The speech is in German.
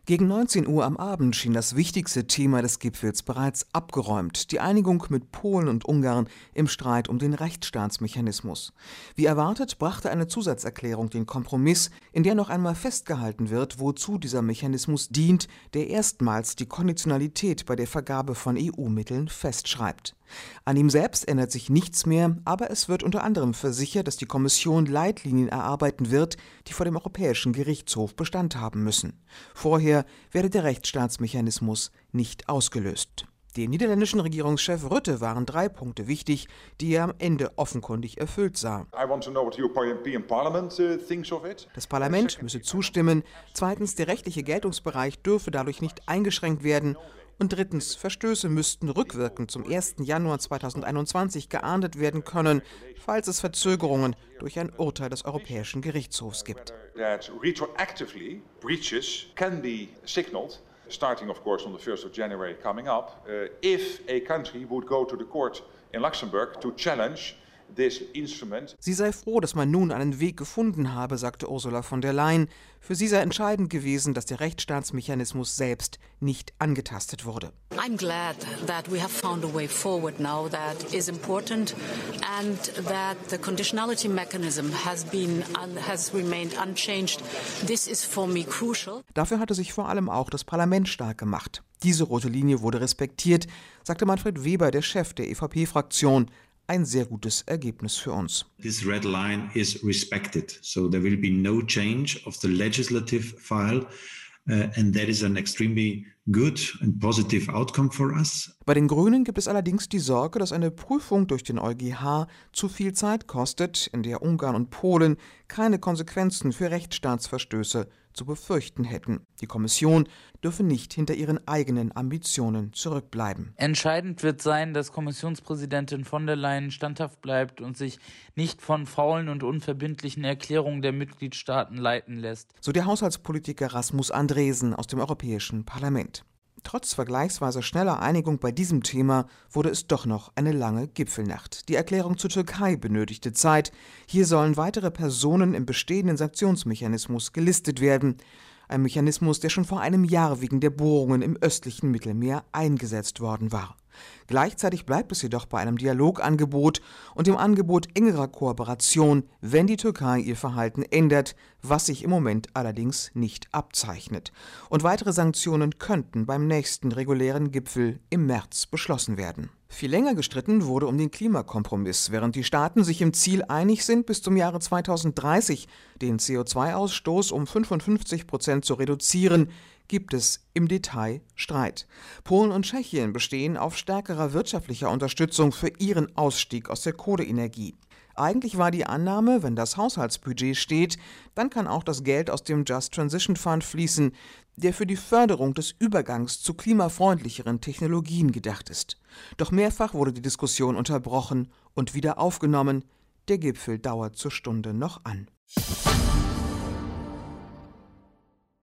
Gegen 19 Uhr am Abend schien das wichtigste Thema des Gipfels bereits abgeräumt: die Einigung mit Polen und Ungarn im Streit um den Rechtsstaatsmechanismus. Wie erwartet brachte eine Zusatzerklärung den Kompromiss, in der noch einmal festgehalten wird, wozu dieser Mechanismus dient, der erstmals die Konditionalität bei der Vergabe von EU-Mitteln festschreibt. An ihm selbst ändert sich nichts mehr, aber es wird unter anderem versichert, dass die Kommission Leitlinien erarbeiten wird, die vor dem Europäischen Gerichtshof Bestand haben müssen. Vorher werde der Rechtsstaatsmechanismus nicht ausgelöst. Dem niederländischen Regierungschef Rutte waren 3 Punkte wichtig, die er am Ende offenkundig erfüllt sah. Das Parlament müsse zustimmen. Zweitens, der rechtliche Geltungsbereich dürfe dadurch nicht eingeschränkt werden. Und drittens, Verstöße müssten rückwirkend zum 1. Januar 2021 geahndet werden können, falls es Verzögerungen durch ein Urteil des Europäischen Gerichtshofs gibt. Starting of course on the 1st of January coming up, if a country would go to the court in Luxembourg to challenge this instrument. Sie sei froh, dass man nun einen Weg gefunden habe, sagte Ursula von der Leyen. Für sie sei entscheidend gewesen, dass der Rechtsstaatsmechanismus selbst nicht angetastet wurde. I'm glad that we have found a way forward now that is important and that the conditionality mechanism has remained unchanged. This is for me crucial. Dafür hatte sich vor allem auch das Parlament stark gemacht. Diese rote Linie wurde respektiert, sagte Manfred Weber, der Chef der EVP-Fraktion. Ein sehr gutes Ergebnis für uns. This red line is respected, so there will be no change of the legislative file, and that is an extremely good and positive outcome for us. Bei den Grünen gibt es allerdings die Sorge, dass eine Prüfung durch den EuGH zu viel Zeit kostet, in der Ungarn und Polen keine Konsequenzen für Rechtsstaatsverstöße zu befürchten hätten. Die Kommission dürfe nicht hinter ihren eigenen Ambitionen zurückbleiben. Entscheidend wird sein, dass Kommissionspräsidentin von der Leyen standhaft bleibt und sich nicht von faulen und unverbindlichen Erklärungen der Mitgliedstaaten leiten lässt. So der Haushaltspolitiker Rasmus Andresen aus dem Europäischen Parlament. Trotz vergleichsweise schneller Einigung bei diesem Thema wurde es doch noch eine lange Gipfelnacht. Die Erklärung zur Türkei benötigte Zeit. Hier sollen weitere Personen im bestehenden Sanktionsmechanismus gelistet werden. Ein Mechanismus, der schon vor einem Jahr wegen der Bohrungen im östlichen Mittelmeer eingesetzt worden war. Gleichzeitig bleibt es jedoch bei einem Dialogangebot und dem Angebot engerer Kooperation, wenn die Türkei ihr Verhalten ändert, was sich im Moment allerdings nicht abzeichnet. Und weitere Sanktionen könnten beim nächsten regulären Gipfel im März beschlossen werden. Viel länger gestritten wurde um den Klimakompromiss, während die Staaten sich im Ziel einig sind, bis zum Jahre 2030 den CO2-Ausstoß um 55% zu reduzieren, gibt es im Detail Streit. Polen und Tschechien bestehen auf stärkerer wirtschaftlicher Unterstützung für ihren Ausstieg aus der Kohleenergie. Eigentlich war die Annahme, wenn das Haushaltsbudget steht, dann kann auch das Geld aus dem Just Transition Fund fließen, der für die Förderung des Übergangs zu klimafreundlicheren Technologien gedacht ist. Doch mehrfach wurde die Diskussion unterbrochen und wieder aufgenommen. Der Gipfel dauert zur Stunde noch an.